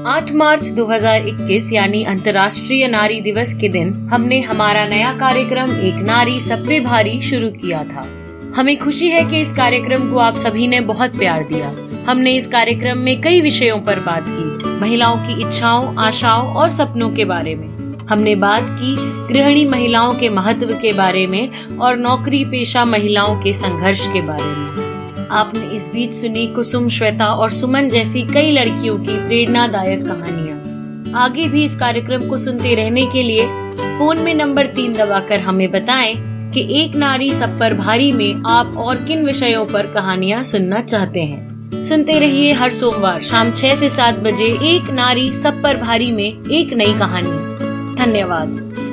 8 मार्च 2021 यानी अंतर्राष्ट्रीय नारी दिवस के दिन हमने हमारा नया कार्यक्रम एक नारी सब पे भारी शुरू किया था। हमें खुशी है कि इस कार्यक्रम को आप सभी ने बहुत प्यार दिया। हमने इस कार्यक्रम में कई विषयों पर बात की, महिलाओं की इच्छाओं, आशाओं और सपनों के बारे में। हमने बात की गृहिणी महिलाओं के महत्व के बारे में और नौकरी पेशा महिलाओं के संघर्ष के बारे में। आपने इस बीच सुनी कुसुम, श्वेता और सुमन जैसी कई लड़कियों की प्रेरणादायक कहानियाँ। आगे भी इस कार्यक्रम को सुनते रहने के लिए फोन में नंबर 3 दबाकर हमें बताएं कि एक नारी सब पर भारी में आप और किन विषयों पर कहानियाँ सुनना चाहते हैं। सुनते रहिए हर सोमवार शाम 6 से 7 बजे एक नारी सब पर भारी में एक नई कहानी। धन्यवाद।